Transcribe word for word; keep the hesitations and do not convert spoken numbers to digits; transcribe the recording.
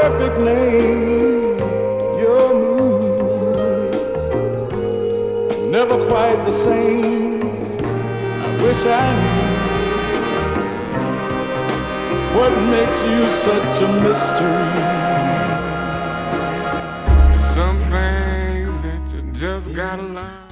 perfect name, your mood, never quite the same. I wish I knew what makes you such a mystery. Some things that you just gotta learn.